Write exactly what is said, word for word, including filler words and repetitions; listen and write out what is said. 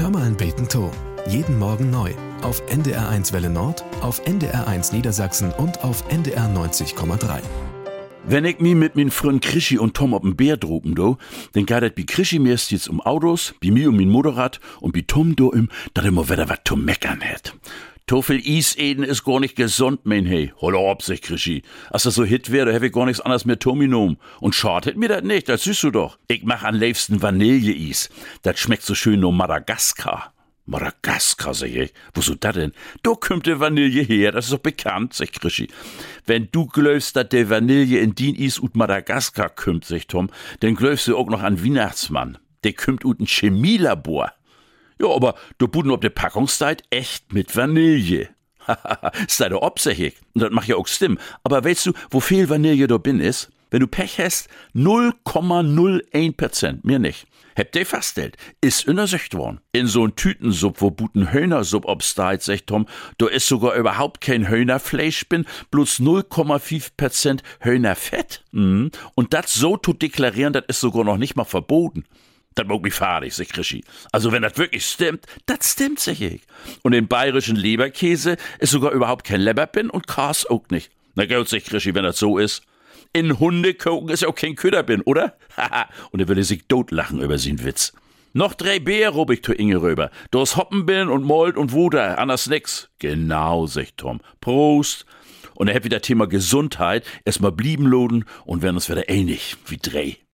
Hör mal ein Beten to. Jeden Morgen neu. Auf N D R eins Welle Nord, auf N D R eins Niedersachsen und auf N D R neunzig Komma drei. Wenn ich mi mit min Freund Krischi und Tom ob'n Bär droben do, dann geht das bi Krischi meist jetzt um Autos, bi mi um min Motorrad und bi Tom do im, dat immer wieder wat zu meckern het. To viel Is eden is gar nicht gesund, mein hey. Holla ob sich, Krischi. Als das so hit wäre, hätte ich gar nichts anderes mehr Tommy genommen. Und schadet mir das nicht, das siehst du doch. Ich mach am liebsten Vanilleeis. Das schmeckt so schön nur Madagaskar. Madagaskar, sag ich. Woso dat denn? Da kommt die Vanille her, das ist doch bekannt, sagt Krischi. Wenn du glaubst, dass die Vanille in din Is ut Madagaskar kommt, sagt Tom, dann glaubst du auch noch an Weihnachtsmann. Der kommt ut ein Chemielabor. Ja, aber du buden ob de Packungszeit echt mit Vanille. Hahaha, sei doch obsächig. Und das macht ja auch Stimmen. Aber weißt du, wo viel Vanille da bin ist? Wenn du Pech hast, null Komma null eins Prozent, mir nicht. Habt ihr festgestellt, ist unersicht worden. In so'n Tütensupp, wo buten Hühnersupp obsteigt, sagt Tom, da ist sogar überhaupt kein Hühnerfleisch bin, bloß null Komma fünf Prozent Hühnerfett. Mhm. Und das so zu deklarieren, das ist sogar noch nicht mal verboten. Das mag mich fahrig, sagt Krischi. Also wenn das wirklich stimmt, das stimmt, sag ich. Und in bayerischen Leberkäse ist sogar überhaupt kein Leberpin und Kars auch nicht. Na gut, sagt Krischi, wenn das so ist. In Hundekoken ist ja auch kein Köderbin, oder? Haha. Und er würde sich totlachen über seinen Witz. Noch drei Bär rob ich zu Inge rüber. Du hast Hoppenbin und Mold und Wuder, anders nix. Genau, sagt Tom. Prost. Und er hat wieder Thema Gesundheit. Erstmal blieben loden und werden uns wieder ähnlich wie drei.